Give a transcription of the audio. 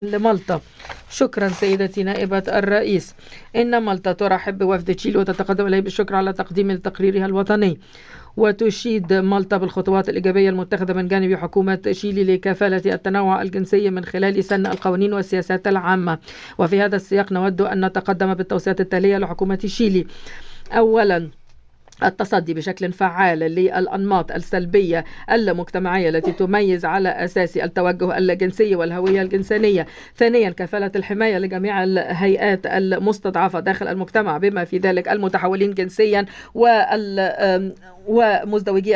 لمالطا. شكرا سيدتي نائبة الرئيس. إن مالطا ترحب بوفد تشيلي وتتقدم إليه بالشكر على تقديم تقريرها الوطني، وتشيد مالطا بالخطوات الإيجابية المتخذة من جانب حكومة تشيلي لكفالة التنوع الجنسي من خلال سن القوانين والسياسات العامة. وفي هذا السياق نود أن نتقدم بالتوصيات التالية لحكومة تشيلي. أولا، التصدي بشكل فعال للأنماط السلبية المجتمعية التي تميز على أساس التوجه الجنسي والهوية الجنسية. ثانيا، كفالة الحماية لجميع الهيئات المستضعفة داخل المجتمع بما في ذلك المتحولين جنسيا ومزدوجي